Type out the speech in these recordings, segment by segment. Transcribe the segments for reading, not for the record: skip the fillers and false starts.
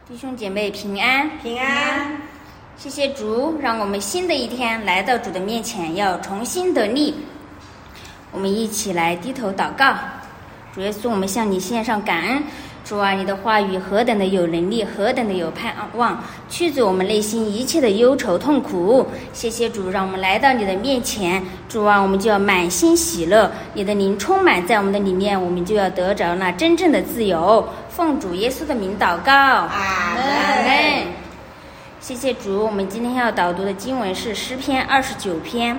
弟兄姐妹平安， 平安。 谢谢主，让我们新的一天来到主的面前，要重新得力。我们一起来低头祷告。主耶稣，我们向你献上感恩。主啊，你的话语何等的有能力，何等的有盼望，驱逐我们内心一切的忧愁痛苦。谢谢主，让我们来到你的面前。主啊，我们就要满心喜乐，你的灵充满在我们的里面，我们就要得着那真正的自由。奉主耶稣的名祷告， 阿门。 谢谢主，我们今天要导读的经文是诗篇29篇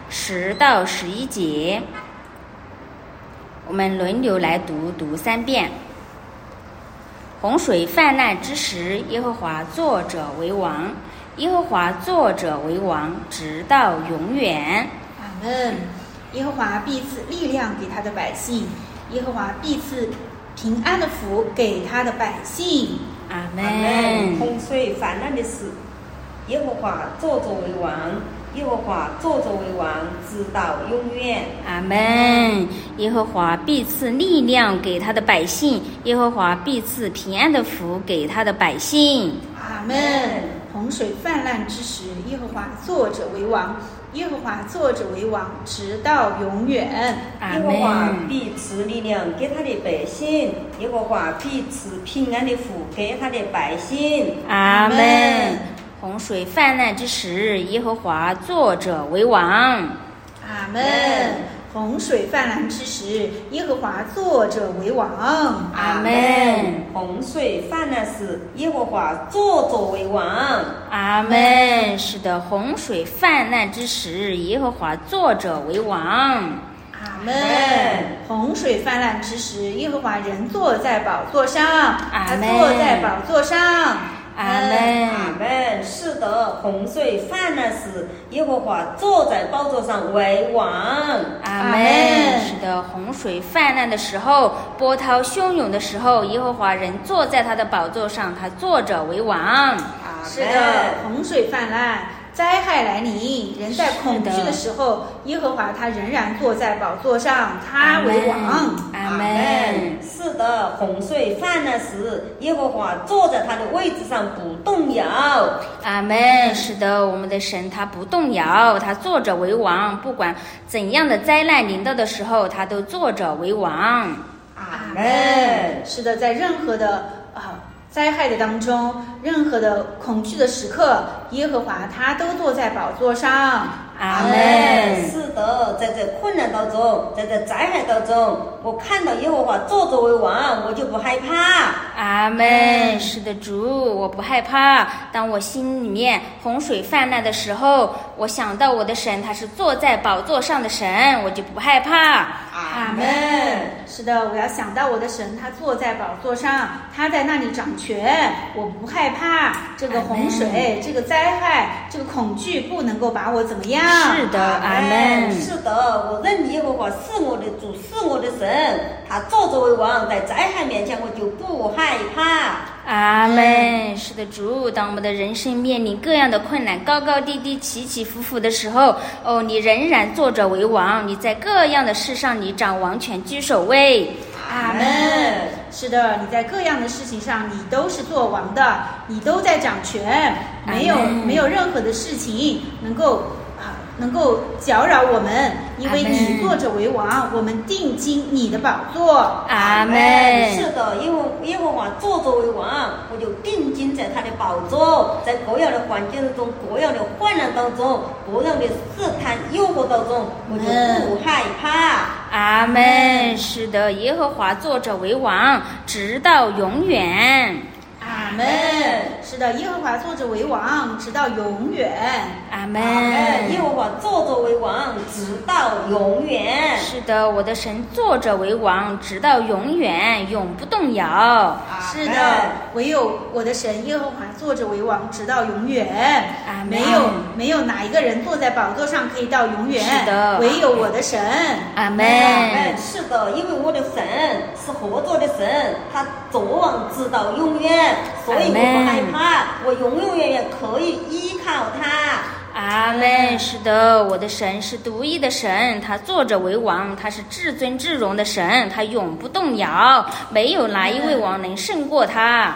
10到11节，我们轮流来读3遍。洪水泛滥之时，耶和华作者为王，耶和华作者为王，直到永远。 阿门。耶和华必赐力量给他的百姓，耶和华必赐平安的福给他的百姓。 阿门。 洪水泛滥的时，耶和华作者为王，耶和华作者为王，直到永远。 阿门。耶和华必赐力量给他的百姓，耶和华必赐平安的福给他的百姓。 阿门。洪水泛滥之时，耶和华作者为王，耶和华作者为王，直到永远。 阿耶和华门。 必赐力量给他的百姓，耶和华必赐平安的福给他的百姓。 阿门。洪水泛滥之时，耶和华作者为王。 阿门。洪水泛滥之时，耶和华作者为王。 阿门。 洪水泛滥时，耶和华作者为王。 阿门。是的，洪水泛滥之时，耶和华作者为王。 阿门。洪水泛滥之时，耶和华人坐在宝座上。他坐在宝座上。 阿门。 阿门。是的，洪水泛滥时，耶和华坐在宝座上为王。 阿门。是的，洪水泛滥的时候，波涛汹涌的时候，耶和华人坐在他的宝座上，他坐着为王。 是的，洪水泛滥，灾害来临，人在恐惧的时候，耶和华他仍然坐在宝座上，他为王。 阿门。 是的，洪水泛滥时，耶和华坐在他的位置上不动摇。 阿门。是的，我们的神他不动摇，他坐着为王，不管怎样的灾难临到的时候，他都坐着为王。 阿门。是的，在任何的灾害的当中，任何的恐惧的时刻，耶和华他都坐在宝座上。 阿门。 是的，在这困难当中，在这灾害当中，我看到耶和华作者为王，我就不害怕。 阿门。是的，主，我不害怕。当我心里面洪水泛滥的时候，我想到我的神他是坐在宝座上的神，我就不害怕。 阿门。是的，我要想到我的神他坐在宝座上，他在那里掌权，我不害怕这个洪水，这个灾害，这个恐惧不能够把我怎么样。 是的，阿门。 是的，我认耶和华是我的主，是我的神，他坐着为王，在灾害面前我就不害怕。 阿门。是的，主，当我们的人生面临各样的困难，高高低低，起起伏伏的时候，你仍然坐着为王，你在各样的事上你掌王权，居首位。 阿门。是的，你在各样的事情上你都是做王的，你都在掌权，没有任何的事情能够搅扰我们，因为你坐着为王，我们定睛你的宝座。 阿门。 是的，因为耶和华坐着为王，我就定睛在他的宝座，在各样的环境中，各样的患难当中，各样的试探诱惑当中，我就不害怕。 阿门。是的，耶和华坐着为王，直到永远。 阿门。是的，耶和华坐着为王，直到永远。 阿门。 耶和华坐着为王，直到永远。 是的，我的神坐着为王，直到永远，永不动摇。 是的，唯有我的神耶和华坐着为王，直到永远。 阿门。 没有哪一个人坐在宝座上可以到永远。 是的， 唯有我的神。 阿门。 是的，因为我的神是活着的神，他坐王直到永远，所以我不害怕，我永永远远可以依靠他。 阿门。是的，我的神是独一的神，他坐着为王，他是至尊至荣的神，他永不动摇，没有哪一位王能胜过他。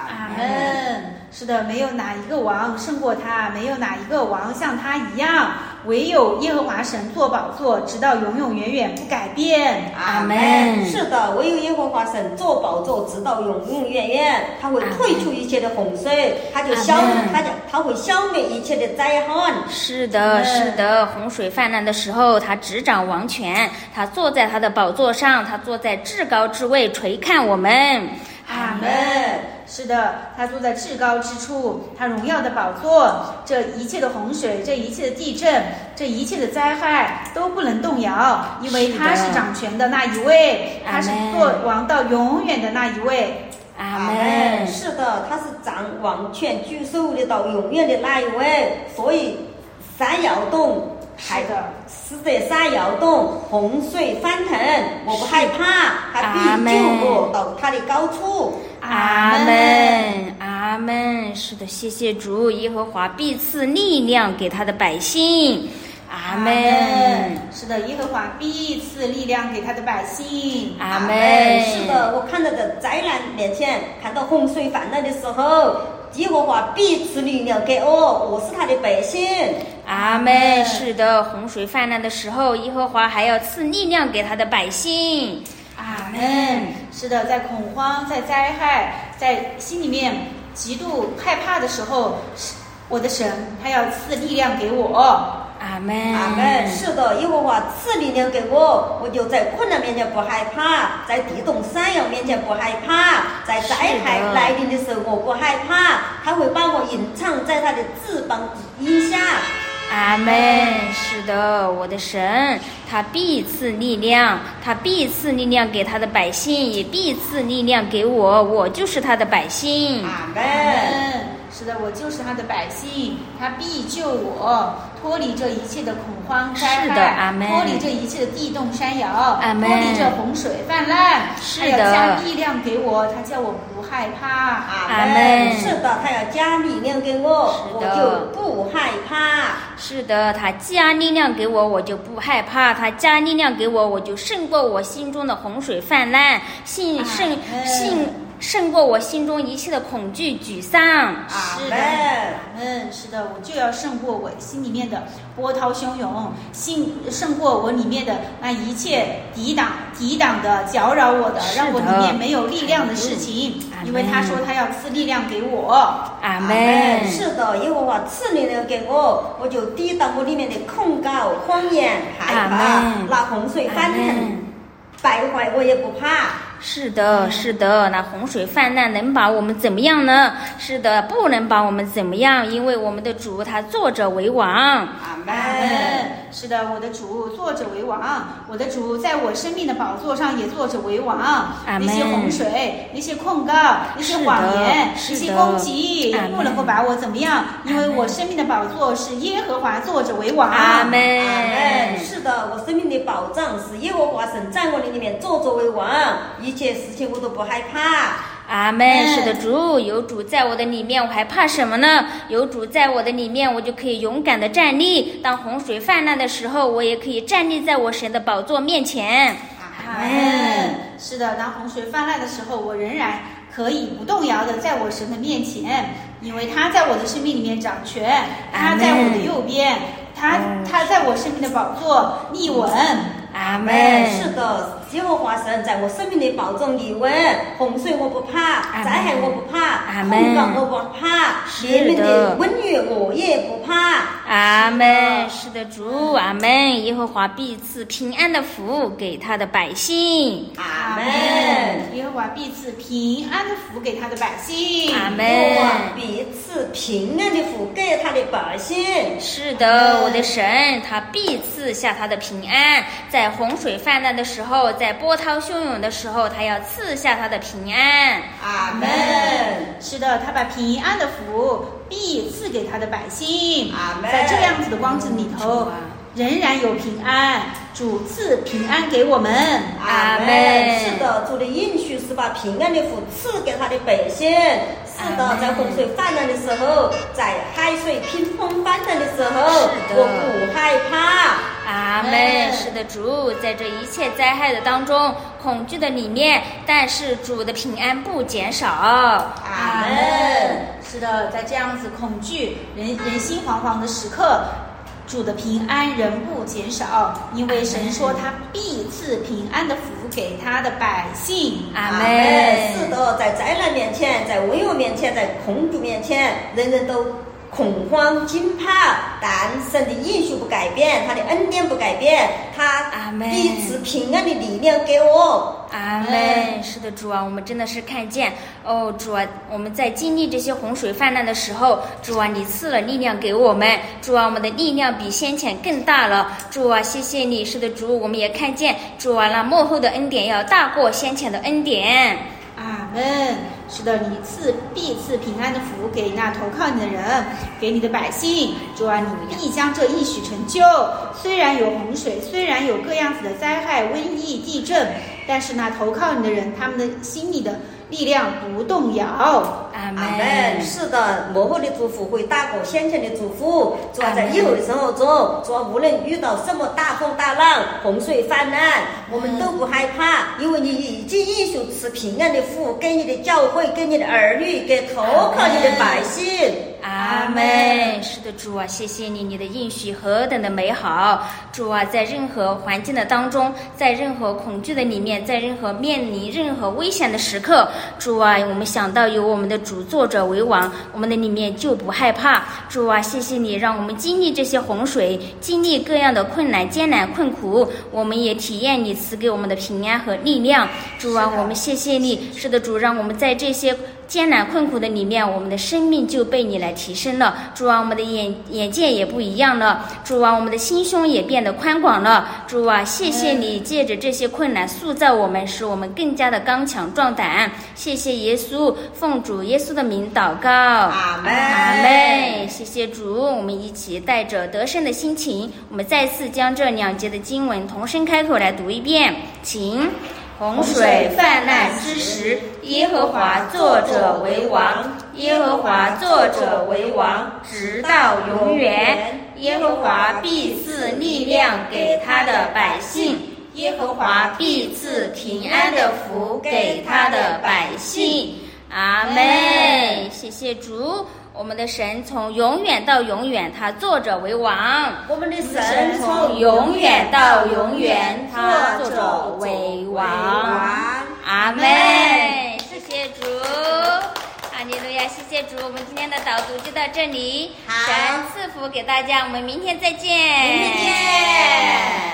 阿门。是的，没有哪一个王胜过他，没有哪一个王像他一样，唯有耶和华神做宝座，直到永永远远不改变。 阿门。 是的，唯有耶和华神做宝座，直到永永远远。他会退出一切的洪水，他会消灭一切的灾害。 是的，是的，洪水泛滥的时候，他执掌王权，他坐在他的宝座上，他坐在至高之位，垂看我们。 阿门。是的，他坐在至高之处，他荣耀的宝座，这一切的洪水，这一切的地震，这一切的灾害都不能动摇，因为他是掌权的那一位，他是做王到永远的那一位。 阿门。 是的，他是掌王权居首的到永远的那一位，所以山摇动， 是的， 使得山摇动，洪水翻腾，我不害怕，他必救我到他的高处。 阿门，阿门。是的，谢谢主，耶和华必赐力量给他的百姓。阿门。 是的，耶和华必赐力量给他的百姓。 阿门。 是的，我看到的灾难面前，看到洪水泛滥的时候，耶和华必赐力量给我，我是他的百姓。 阿门。是的，洪水泛滥的时候，耶和华还要赐力量给他的百姓。 阿门。是的，在恐慌、在灾害、在心里面极度害怕的时候，我的神他要赐力量给我。 阿门。 阿门。是的，耶和华赐力量给我，我就在困难面前不害怕，在地动山摇面前不害怕，在灾害来临的时候我不害怕，他会把我隐藏在他的翅膀荫下。 阿门。是的，我的神他必赐力量，他必赐力量给他的百姓，也必赐力量给我，我就是他的百姓。 阿门。 是的，我就是他的百姓，他必救我脱离这一切的恐慌灾害。 是的，阿门。 脱离这一切的地动山摇， 阿门。 脱离这洪水泛滥。 是的， 他要加力量给我，他叫我不害怕。 阿门。是的，他要加力量给我，我就不害怕。 是的，他加力量给我，我就不害怕；他加力量给我，我就胜过我心中的洪水泛滥，胜过我心中一切的恐惧沮丧。 是的，阿门。是的，我就要胜过我心里面的波涛汹涌，胜过我里面的那一切抵挡的搅扰我的，让我里面没有力量的事情。因为他说他要赐力量给我。 阿门。 是的，耶和华赐力量给我，我就抵挡我里面的控告、谎言、害怕，那洪水翻腾、败坏我也不怕。 是的，是的，那洪水泛滥能把我们怎么样呢？是的，不能把我们怎么样，因为我们的主他坐着为王。 阿门。 是的，我的主坐着为王，我的主在我生命的宝座上也坐着为王。那些洪水，那些控告，那些谎言，那些攻击，不能够把我怎么样，因为我生命的宝座是耶和华坐着为王。 阿门。 是的，我生命的保障是耶和华神在我的里面坐着为王，一切事情我都不害怕。 阿门。是的，主有主在我的里面，我还怕什么呢？有主在我的里面，我就可以勇敢的站立。当洪水泛滥的时候，我也可以站立在我神的宝座面前。 阿门。是的，当洪水泛滥的时候，我仍然可以不动摇的在我神的面前，因为他在我的生命里面掌权，他在我的右边，他在我生命的宝座立稳。 阿门。 是的，耶和华神在我生命的保证立稳，洪水我不怕，灾害我不怕，控告我不怕，怜悯的瘟疫我也不怕。 阿门。是的，主，阿门。耶和华必赐平安的福给他的百姓。 阿门。 耶和华必赐平安的福给他的百姓。 阿门。 耶和华必赐平安的福给他的百姓。 是的，我的神他必赐下他的平安，在洪水泛滥的时候，在波涛汹涌的时候，他要赐下他的平安。 阿门。 是的，他把平安的福必赐给他的百姓。 阿门。 在这样子的光景里头，仍然有平安，主赐平安给我们。 阿门。是的，主的应许是把平安的福赐给他的百姓。是的，在洪水泛滥的时候，在海水乒乓翻腾的时候，我不害怕。 阿们。是的，主，在这一切灾害的当中，恐惧的里面，但是主的平安不减少。 阿们。是的，在这样子恐惧、人心惶惶的时刻，主的平安仍不减少，因为神说他必赐平安的福给他的百姓。 阿们。 是的，在灾难面前，在瘟疫面前，在恐惧面前，人人都恐慌惊怕，但神的应许不改变，他的恩典不改变，他必赐平安的力量给我。 阿们。是的，主啊，我们真的是看见哦，主啊，我们在经历这些洪水泛滥的时候，主啊，你赐了力量给我们，主啊，我们的力量比先前更大了，主啊，谢谢你。是的，主，我们也看见，主啊，那末后的恩典要大过先前的恩典。 阿们。是的，你必赐平安的福给那投靠你的人，给你的百姓。主啊，你必将这应许成就。虽然有洪水，虽然有各样子的灾害、瘟疫、地震，但是那投靠你的人，他们的心里的力量不动摇。 阿们。是的，幕后的祝福会大过先前的祝福。主啊，在以后的生活中，主啊，无论遇到什么大风大浪、洪水泛滥，我们都不害怕，因为你已经应许赐平安的福给你的教会，给你的儿女，给投靠你的百姓。 阿们。是的，主啊，谢谢你，你的应许何等的美好。主啊，在任何环境的当中，在任何恐惧的里面，在任何面临任何危险的时刻，主啊，我们想到有我们的主作者为王，我们的里面就不害怕。主啊，谢谢你，让我们经历这些洪水，经历各样的困难、艰难、困苦，我们也体验你赐给我们的平安和力量。主啊，我们谢谢你。是的，主，让我们在这些艰难困苦的里面，我们的生命就被你来提升了。主啊，我们的眼界也不一样了。主啊，我们的心胸也变得宽广了。主啊，谢谢你借着这些困难塑造我们，使我们更加的刚强壮胆。谢谢耶稣，奉主耶稣的名祷告。 阿们。 阿们。谢谢主，我们一起带着得胜的心情，我们再次将这2节的经文同声开口来读一遍，请。洪水泛滥之时，耶和华作者为王，耶和华作者为王，直到永远。耶和华必赐力量给他的百姓，耶和华必赐平安的福给他的百姓。阿们。谢谢主，我们的神从永远到永远，他作者为王。 我们的神从永远到永远，他作者为王。阿们。谢谢主，哈利路亚！谢谢主，我们今天的导读就到这里。神赐福给大家，我们明天再见。 明天见。